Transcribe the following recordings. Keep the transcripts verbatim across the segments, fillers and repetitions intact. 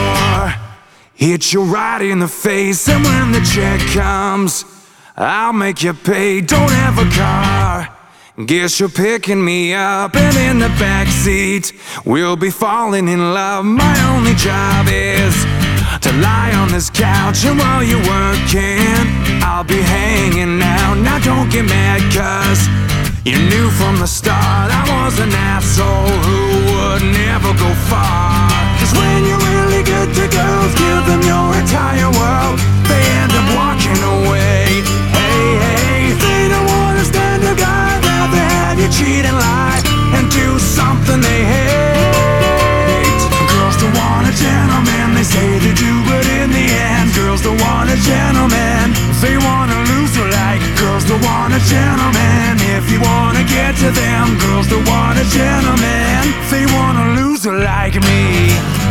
door, hit you right in the face. And when the check comes, I'll make you pay. Don't have a car, guess you're picking me up. And in the backseat, we'll be falling in love. My only job is to lie on this couch, and while you're working, I'll be hanging out. Now don't get mad, cause you knew from the start I was an asshole who would never go far. Cause when you're really good to girls, give them your entire world, they end up walking away. Hey, hey, they don't wanna stand a guy, rather have you cheat and lie and do something they hate. Girls don't want a gentleman, they say they do, but in the end, girls don't want a gentleman, they want a loser like. Girls don't want a gentleman, if you wanna get to them. Girls don't want a gentleman, they want a loser like me.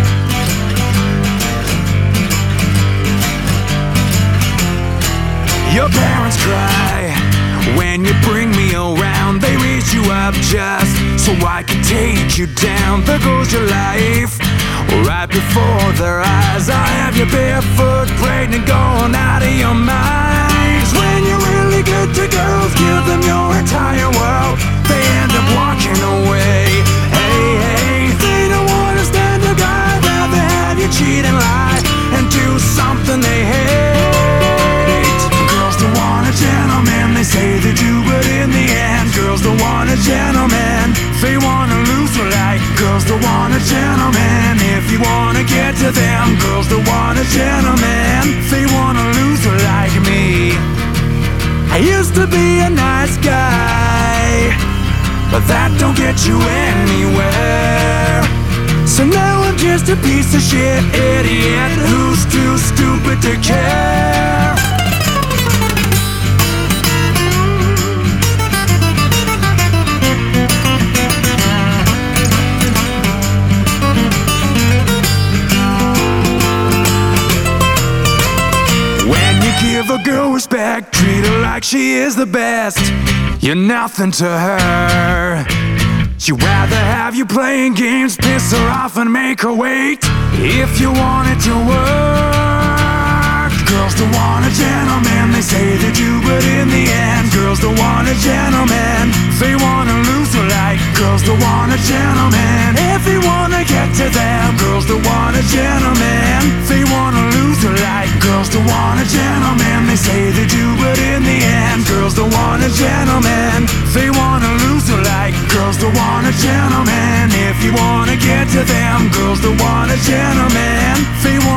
Your parents cry when you bring me around. They raise you up just so I can take you down. There goes your life, right before their eyes. I have you barefoot, pregnant, going out of your mind. 'Cause when you're really good to girls, give them your entire world, they end up walking away. Hey, hey, they don't wanna stand a guy, rather have you cheat and lie and do something they hate. Girls don't want a gentleman, they say they do, but in the end, girls don't want a gentleman, they want a loser like. Girls don't want a gentleman, if you wanna get to them. Girls don't want a gentleman, they want a loser like me. I used to be a nice guy, but that don't get you anywhere. So now I'm just a piece of shit idiot who's too stupid to care. Give a girl respect, treat her like she is the best. You're nothing to her. She'd rather have you playing games, piss her off and make her wait if you want it to work. Girls don't want a gentleman, they say they do, but in the end, girls don't want a gentleman, they want a loser like. Girls don't want a gentleman, if you wanna get to them. Girls don't want a gentleman, they want a loser like. Girls don't want a gentleman, they say they do, but in the end, girls don't want a gentleman, they want a loser like. Girls don't want a gentleman, if you wanna get to them. Girls don't want a gentleman, they want